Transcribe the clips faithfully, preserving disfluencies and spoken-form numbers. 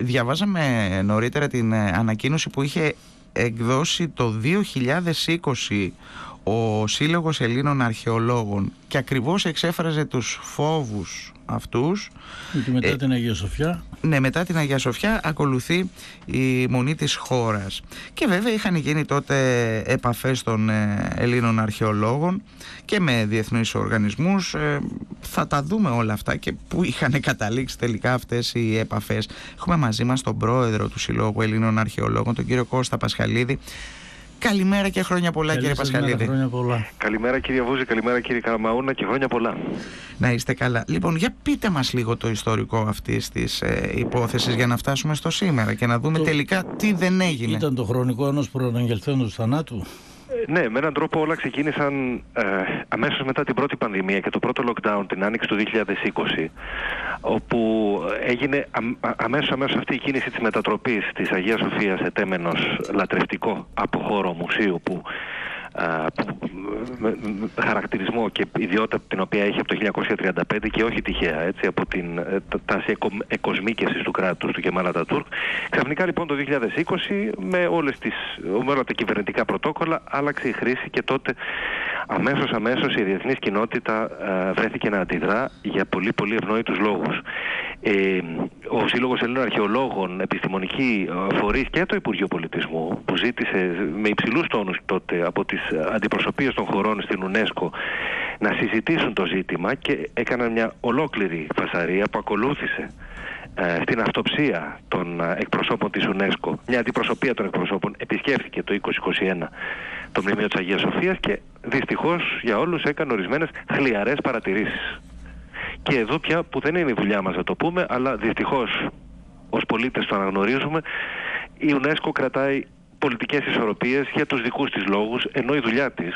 Διαβάζαμε νωρίτερα την ανακοίνωση που είχε εκδώσει το δύο χιλιάδες είκοσι ο Σύλλογος Ελλήνων Αρχαιολόγων και ακριβώς εξέφραζε τους φόβους αυτούς. Και μετά ε, την Αγία Σοφιά. Ναι, μετά την Αγία Σοφιά ακολουθεί η μονή της χώρας. Και βέβαια είχαν γίνει τότε επαφές των ε, Ελλήνων αρχαιολόγων και με διεθνείς οργανισμούς. Ε, θα τα δούμε όλα αυτά και πού είχαν καταλήξει τελικά αυτές οι επαφές. Έχουμε μαζί μας τον πρόεδρο του Συλλόγου Ελλήνων Αρχαιολόγων, τον κύριο Κώστα Πασχαλίδη. Καλημέρα και χρόνια πολλά. Καλή κύριε Πασχαλίδη. Χρόνια πολλά. Καλημέρα κύριε Βούζη, καλημέρα κύριε Καραμαούνα και χρόνια πολλά. Να είστε καλά. Λοιπόν, για πείτε μας λίγο το ιστορικό αυτής της ε, υπόθεσης για να φτάσουμε στο σήμερα και να δούμε το... τελικά τι δεν έγινε. Ήταν το χρονικό ενός προαναγγελθέντος θανάτου. Ναι, με έναν τρόπο όλα ξεκίνησαν ε, αμέσως μετά την πρώτη πανδημία και το πρώτο lockdown την άνοιξη του δύο χιλιάδες είκοσι, όπου έγινε α, α, αμέσως, αμέσως αυτή η κίνηση της μετατροπής της Αγίας Σοφίας σε τέμενος λατρευτικό από χώρο μουσείου που, α, που με, με, χαρακτηρισμό και ιδιότητα την οποία έχει από το χίλια εννιακόσια τριάντα πέντε και όχι τυχαία, έτσι, από την τάση εκο, εκοσμίκεσης του κράτους του Κεμάλ Ατατούρκ. Ξαφνικά λοιπόν το δύο χιλιάδες είκοσι με, όλες τις, με όλα τα κυβερνητικά πρωτόκολλα άλλαξε η χρήση και τότε αμέσως αμέσως η διεθνής κοινότητα α, βρέθηκε να αντιδρά για πολύ πολύ ευνόητους λόγους. Ε, ο Σύλλογος Ελλήνων Αρχαιολόγων, επιστημονικοί φορείς και το Υπουργείο Πολιτισμού που ζήτησε με υψηλούς τόνους τότε από τις αντιπροσωπείες των χωρών στην UNESCO να συζητήσουν το ζήτημα και έκαναν μια ολόκληρη φασαρία που ακολούθησε ε, στην αυτοψία των εκπροσώπων της UNESCO. Μια αντιπροσωπεία των εκπροσώπων επισκέφθηκε το είκοσι είκοσι ένα το μνημείο της Αγίας Σοφίας και δυστυχώς για όλους έκανε ορισμένες χλιαρές παρατηρήσεις. Και εδώ πια που δεν είναι η δουλειά μας να το πούμε, αλλά δυστυχώς ως πολίτες το αναγνωρίζουμε, η UNESCO κρατάει πολιτικές ισορροπίες για τους δικούς της λόγους, ενώ η δουλειά της,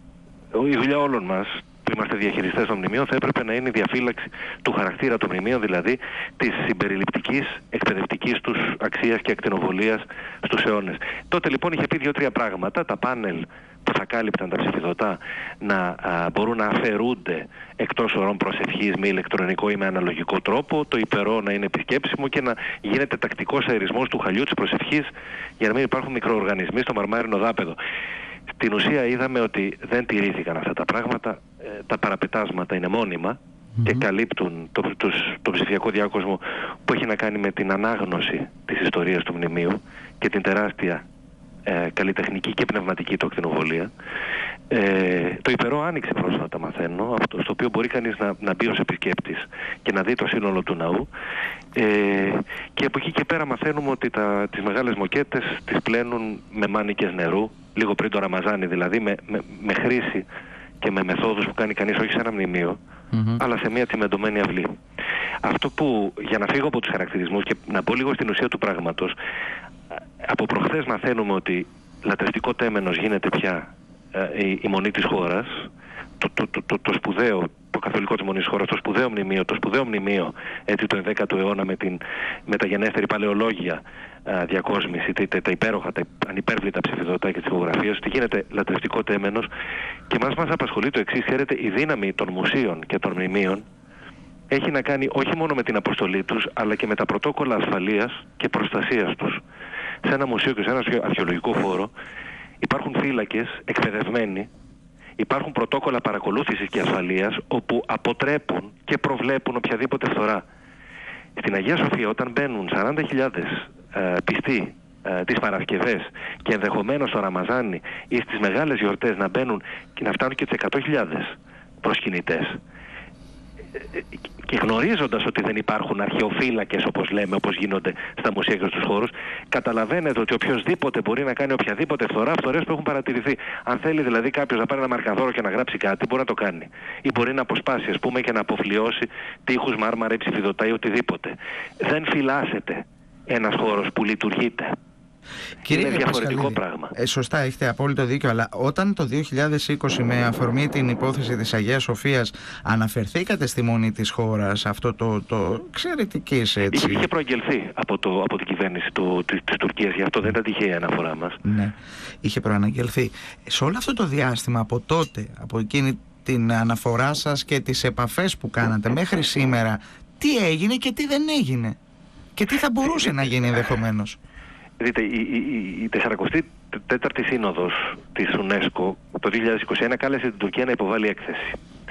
η δουλειά όλων μας που είμαστε διαχειριστές των μνημείων θα έπρεπε να είναι η διαφύλαξη του χαρακτήρα των μνημείων, δηλαδή της συμπεριληπτικής, εκπαιδευτικής τους αξίας και ακτινοβολίας στους αιώνες. Τότε λοιπόν είχε πει δύο-τρία πράγματα, τα πάνελ που θα κάλυπταν τα ψηφιδωτά να α, μπορούν να αφαιρούνται εκτός ορών προσευχής με ηλεκτρονικό ή με αναλογικό τρόπο, το υπερό να είναι επισκέψιμο και να γίνεται τακτικός αερισμός του χαλιού της προσευχής για να μην υπάρχουν μικροοργανισμοί στο μαρμάρινο δάπεδο. Στην ουσία είδαμε ότι δεν τηρήθηκαν αυτά τα πράγματα, ε, τα παραπετάσματα είναι μόνιμα mm-hmm. και καλύπτουν το, το, το ψηφιακό διάκοσμο που έχει να κάνει με την ανάγνωση της ιστορίας του μνημείου και την τεράστια ε, καλλιτεχνική και πνευματική του ακτινοβολία. Ε, το υπερό άνοιξε πρόσφατα, μαθαίνω, αυτό στο οποίο μπορεί κανείς να, να μπει ως επισκέπτης και να δει το σύνολο του ναού. Ε, και από εκεί και πέρα μαθαίνουμε ότι τα, τις μεγάλες μοκέτες τις πλένουν με μάνικες νερού, λίγο πριν το Ραμαζάνι δηλαδή, με, με, με χρήση και με μεθόδους που κάνει κανείς όχι σε ένα μνημείο, mm-hmm. αλλά σε μια τσιμεντωμένη αυλή. Αυτό που, για να φύγω από τους χαρακτηρισμούς και να μπω λίγο στην ουσία του πράγματος, από προχθές μαθαίνουμε ότι λατρευτικό τέμενος γίνεται πια ε, η, η μονή της χώρας, το, το, το, το, το σπουδαίο, το καθολικό της μονής της χώρας, το σπουδαίο μνημείο, το σπουδαίο μνημείο έτσι του ενδέκατου αιώνα με την μεταγενέστερη παλαιολόγια α, διακόσμηση, τα, τα υπέροχα, τα ανυπέρβλητα ψηφιδωτά και τις φωτογραφίες, ότι γίνεται λατρευτικό τέμενος και μας μας απασχολεί το εξής. Ξέρετε, η δύναμη των μουσείων και των μνημείων έχει να κάνει όχι μόνο με την αποστολή τους, αλλά και με τα πρωτόκολλα ασφαλείας και προστασίας τους. Σε ένα μουσείο και σε ένα αρχαιολογικό χώρο υπάρχουν φύλακες εκπαιδευμένοι, υπάρχουν πρωτόκολλα παρακολούθησης και ασφαλείας όπου αποτρέπουν και προβλέπουν οποιαδήποτε φθορά. Στην Αγία Σοφία όταν μπαίνουν σαράντα χιλιάδες ε, πιστοί ε, τις Παρασκευές και ενδεχομένως το Ραμαζάνι ή στις μεγάλες γιορτές να μπαίνουν και να φτάνουν και τις εκατό χιλιάδες προσκυνητές, και γνωρίζοντας ότι δεν υπάρχουν αρχαιοφύλακες όπως λέμε, όπως γίνονται στα μουσεία και στους χώρους, καταλαβαίνετε ότι οποιοσδήποτε μπορεί να κάνει οποιαδήποτε φθορά, φθορές που έχουν παρατηρηθεί. Αν θέλει δηλαδή κάποιος να πάρει ένα μαρκαδόρο και να γράψει κάτι, μπορεί να το κάνει. Ή μπορεί να αποσπάσει, ας πούμε, και να αποφλιώσει τείχους, μάρμαρα ή ψηφιδωτά ή οτιδήποτε. Δεν φυλάσσεται ένας χώρος που λειτουργείται. Κύριε είναι διαφορετικό πράγμα. Ε, σωστά, έχετε απόλυτο δίκιο, αλλά όταν το δύο χιλιάδες είκοσι με αφορμή την υπόθεση της Αγίας Σοφίας αναφερθήκατε στη μονή της χώρας, αυτό το, το εξαιρετικής έτσι. Είχε, είχε προαγγελθεί από, το, από την κυβέρνηση του, της, της Τουρκίας, γι' αυτό δεν ήταν τυχαία η αναφορά μας. Ναι, είχε προαναγγελθεί. Σε όλο αυτό το διάστημα από τότε, από εκείνη την αναφορά σας και τις επαφές που κάνατε μέχρι σήμερα, τι έγινε και τι δεν έγινε? Και τι θα μπορούσε να γίνει ενδεχομένως? Δείτε, η, η, η σαρανταετή τέταρτη Σύνοδος της UNESCO το δύο χιλιάδες είκοσι ένα κάλεσε την Τουρκία να υποβάλει έκθεση,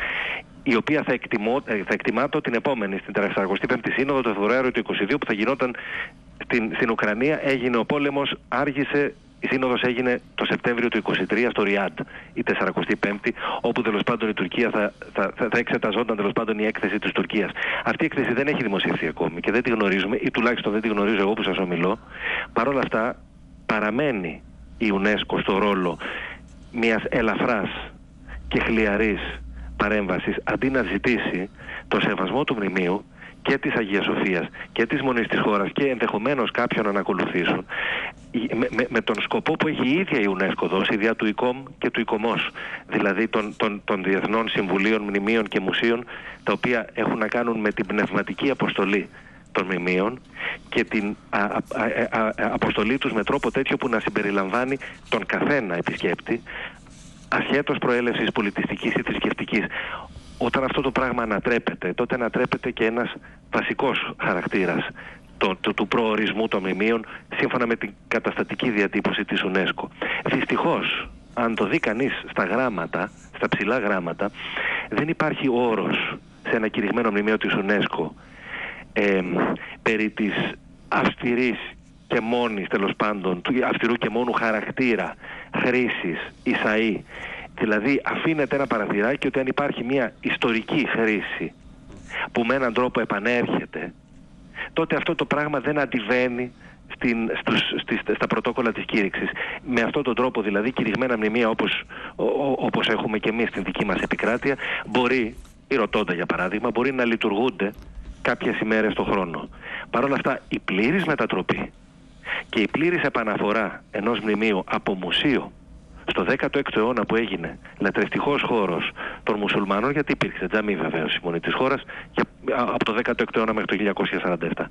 η οποία θα, εκτιμώ, θα εκτιμάτω την επόμενη, στην σαρανταετή πέμπτη Σύνοδο, το Φεβρουάριο του είκοσι δύο, που θα γινόταν στην, στην Ουκρανία. Έγινε ο πόλεμος, άργησε, η Σύνοδος έγινε το Σεπτέμβριο του είκοσι τρία στο Ριάντ, η σαρανταετή πέμπτη, όπου τέλος πάντων η Τουρκία θα, θα, θα, θα εξεταζόταν τέλος πάντων η έκθεση της Τουρκίας. Αυτή η έκθεση δεν έχει δημοσιευθεί ακόμη και δεν τη γνωρίζουμε, ή τουλάχιστον δεν τη γνωρίζω εγώ που σας ομιλώ. Παρ' όλα αυτά παραμένει η UNESCO στο ρόλο μιας ελαφράς και χλιαρής παρέμβασης, αντί να ζητήσει το σεβασμό του μνημείου και της Αγίας Σοφίας και της Μονής της χώρας και ενδεχομένως κάποιον να ακολουθήσουν, με, με, με τον σκοπό που έχει η ίδια η UNESCO δώσει δια του ΙΚΟΜ και του ΙΚΟΜΟΣ, δηλαδή των, των, των Διεθνών Συμβουλίων Μνημείων και Μουσείων, τα οποία έχουν να κάνουν με την πνευματική αποστολή των μνημείων και την α, α, α, α, αποστολή τους με τρόπο τέτοιο που να συμπεριλαμβάνει τον καθένα επισκέπτη, ασχέτως προέλευσης πολιτιστικής ή θρησκευτικής. Όταν αυτό το πράγμα ανατρέπεται, τότε ανατρέπεται και ένας βασικός χαρακτήρας το, το, του προορισμού των μνημείων, σύμφωνα με την καταστατική διατύπωση της UNESCO. Δυστυχώς, αν το δει κανείς στα γράμματα, στα ψηλά γράμματα, δεν υπάρχει όρος σε ένα κηρυγμένο μνημείο της UNESCO ε, περί της αυστηρής και μόνης, τέλος πάντων, του αυστηρού και μόνου χαρακτήρα χρήσης Ισαΐ. Δηλαδή αφήνεται ένα παραθυράκι ότι αν υπάρχει μια ιστορική χρήση που με έναν τρόπο επανέρχεται, τότε αυτό το πράγμα δεν αντιβαίνει στην, στους, στις, στα πρωτόκολλα της κήρυξης. Με αυτόν τον τρόπο δηλαδή κηρυγμένα μνημεία όπως, ο, ο, όπως έχουμε και εμείς στην δική μας επικράτεια, μπορεί, η Ρωτώντα για παράδειγμα, μπορεί να λειτουργούνται κάποιες ημέρες το χρόνο. Παρ' όλα αυτά η πλήρης μετατροπή και η πλήρης επαναφορά ενός μνημείου από μουσείο στο δέκατο έκτο αιώνα, που έγινε λατρευτικός χώρος των μουσουλμάνων, γιατί υπήρξε τζαμί βεβαίως η Μονή της χώρας και από το δέκατο έκτο αιώνα μέχρι το χίλια εννιακόσια σαράντα επτά,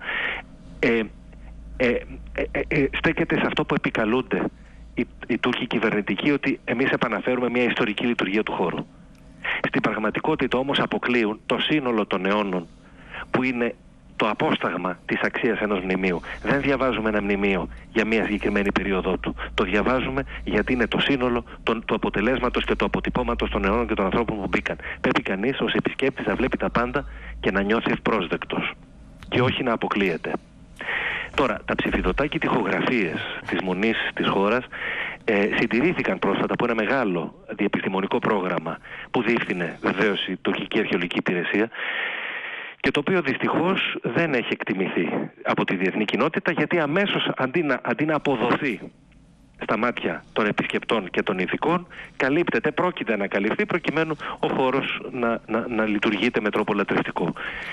ε, ε, ε, ε, ε, στέκεται σε αυτό που επικαλούνται οι, οι Τούρκοι κυβερνητικοί, ότι εμείς επαναφέρουμε μια ιστορική λειτουργία του χώρου. Στην πραγματικότητα όμως αποκλείουν το σύνολο των αιώνων που είναι το απόσταγμα της αξίας ενός μνημείου. Δεν διαβάζουμε ένα μνημείο για μια συγκεκριμένη περίοδο του. Το διαβάζουμε γιατί είναι το σύνολο των, του αποτελέσματος και του αποτυπώματος των αιώνων και των ανθρώπων που μπήκαν. Πρέπει κανείς ως επισκέπτης να βλέπει τα πάντα και να νιώθει ευπρόσδεκτος και όχι να αποκλείεται. Τώρα, τα ψηφιδωτά και οι τοιχογραφίες της Μονής της χώρας ε, συντηρήθηκαν πρόσφατα από ένα μεγάλο διεπιστημονικό πρόγραμμα που διεύθυνε βεβαίως η Τουρκική Αρχαιολογική Υπηρεσία, και το οποίο δυστυχώς δεν έχει εκτιμηθεί από τη διεθνή κοινότητα, γιατί αμέσως αντί να, αντί να αποδοθεί στα μάτια των επισκεπτών και των ειδικών, καλύπτεται, πρόκειται να καλυφθεί προκειμένου ο χώρος να, να, να λειτουργείται με τρόπο λατρευτικό.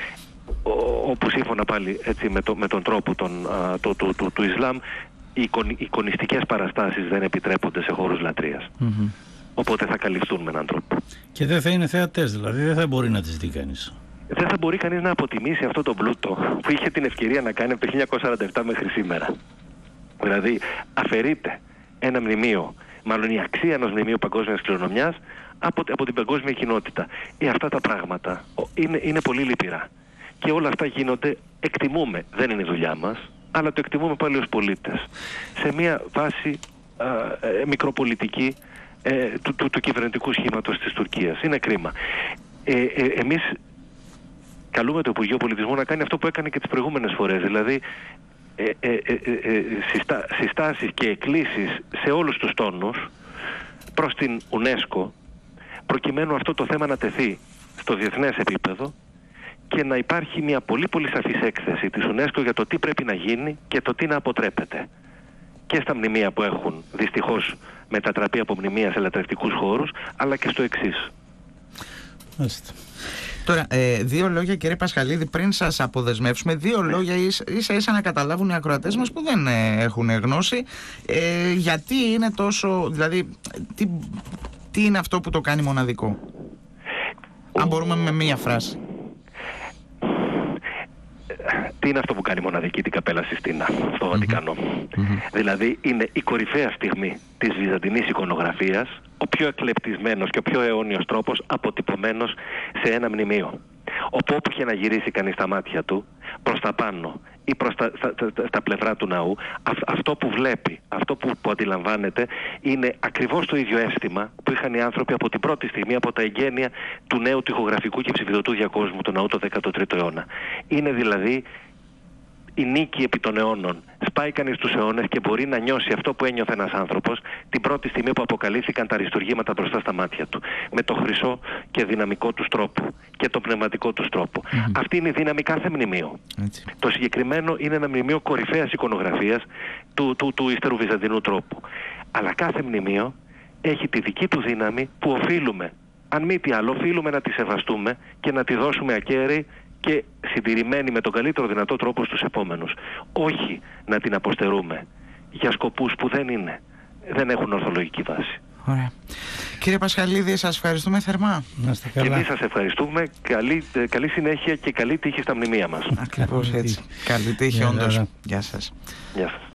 Όπου σύμφωνα πάλι έτσι, με, το, με τον τρόπο τον, α, το, το, το, του Ισλάμ, οι εικον, εικονιστικές παραστάσεις δεν επιτρέπονται σε χώρους λατρείας. Mm-hmm. Οπότε θα καλυφθούν με έναν τρόπο. Και δεν θα είναι θεατές, δηλαδή δεν θα μπορεί να τις δει κανείς. Δεν θα μπορεί κανείς να αποτιμήσει αυτό το πλούτο που είχε την ευκαιρία να κάνει από το χίλια εννιακόσια σαράντα επτά μέχρι σήμερα. Δηλαδή αφαιρείται ένα μνημείο, μάλλον η αξία ενός μνημείου παγκόσμιας κληρονομιάς από, από την παγκόσμια κοινότητα. Ε, αυτά τα πράγματα είναι, είναι πολύ λυπηρά. Και όλα αυτά γίνονται, εκτιμούμε, δεν είναι η δουλειά μας, αλλά το εκτιμούμε πάλι ως πολίτες, σε μια βάση α, ε, μικροπολιτική ε, του, του, του κυβερνητικού σχήματος της Τουρκίας. Είναι κρίμα. Ε, ε, εμείς καλούμε το Υπουργείο Πολιτισμού να κάνει αυτό που έκανε και τις προηγούμενες φορές, δηλαδή ε, ε, ε, ε, συστά, συστάσεις και εκκλήσεις σε όλους τους τόνους προς την UNESCO, προκειμένου αυτό το θέμα να τεθεί στο διεθνές επίπεδο και να υπάρχει μια πολύ πολύ σαφής έκθεση της UNESCO για το τι πρέπει να γίνει και το τι να αποτρέπεται. Και στα μνημεία που έχουν δυστυχώς μετατραπεί από μνημεία σε λατρευτικούς χώρους, αλλά και στο εξής. Μάλιστα. Τώρα, ε, δύο λόγια, κύριε Πασχαλίδη, πριν σας αποδεσμεύσουμε, δύο λόγια ίσα ίσα να καταλάβουν οι ακροατές μας που δεν ε, έχουν γνώση, ε, γιατί είναι τόσο, δηλαδή, τι, τι είναι αυτό που το κάνει μοναδικό. Αν μπορούμε με μία φράση. Τι είναι αυτό που κάνει μοναδική την Καπέλα Sistina στο Βατικανό. Mm-hmm. Δηλαδή είναι η κορυφαία στιγμή της βυζαντινής εικονογραφίας, ο πιο εκλεπτισμένος και ο πιο αιώνιος τρόπος αποτυπωμένος σε ένα μνημείο. Όπου όπου είχε να γυρίσει κανείς τα μάτια του, προς τα πάνω ή προς τα, τα, τα, τα πλευρά του ναού, α, αυτό που βλέπει, αυτό που, που αντιλαμβάνεται είναι ακριβώς το ίδιο αίσθημα που είχαν οι άνθρωποι από την πρώτη στιγμή, από τα εγγένεια του νέου τοιχογραφικού και ψηφιδωτού διακόσμου του ναού το δέκατο τρίτο αιώνα. Είναι δηλαδή η νίκη επί των αιώνων. Σπάει κανείς τους αιώνες και μπορεί να νιώσει αυτό που ένιωθε ένας άνθρωπος την πρώτη στιγμή που αποκαλύφθηκαν τα αριστουργήματα μπροστά στα μάτια του. Με το χρυσό και δυναμικό τους τρόπο και το πνευματικό τους τρόπο. Mm-hmm. Αυτή είναι η δύναμη κάθε μνημείου. Έτσι. Το συγκεκριμένο είναι ένα μνημείο κορυφαίας εικονογραφίας του, του, του ύστερου βυζαντινού τρόπου. Αλλά κάθε μνημείο έχει τη δική του δύναμη που οφείλουμε, αν μη τι άλλο, οφείλουμε να τη σεβαστούμε και να τη δώσουμε ακέραιη και συντηρημένη με τον καλύτερο δυνατό τρόπο στους επόμενους. Όχι να την αποστερούμε για σκοπούς που δεν είναι, δεν έχουν ορθολογική βάση. Ωραία. Κύριε Πασχαλίδη, σας ευχαριστούμε θερμά. Να είστε καλά. Και εμείς σας ευχαριστούμε. Καλή, καλή συνέχεια και καλή τύχη στα μνημεία μας. Ακριβώς έτσι. Καλή τύχη, όντως. Γεια σας. Γεια σας.